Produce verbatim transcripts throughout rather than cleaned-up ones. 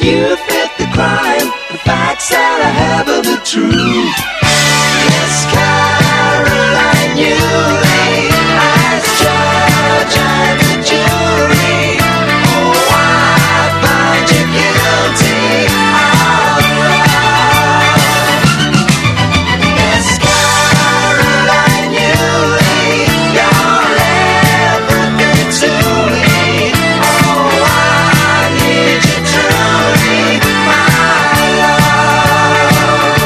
You fit the crime, the facts that I have are the truth. Miss Caroline Yulee, as judge and the jury. Oh, I find you guilty of love. Miss Caroline Yulee, you're everything to me. Oh, I need you truly, my love.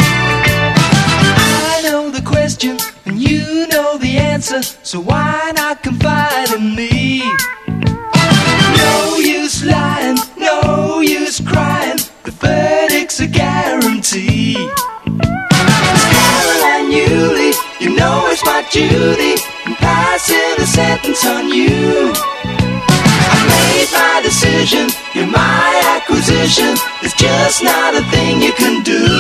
I know the question and you know the answer, so why not confide in me? No use lying, no use crying, the verdict's a guarantee. Miss Caroline Yulee, you know it's my duty in passing the sentence on you. I made my decision, you're my acquisition, there's just not a thing you can do.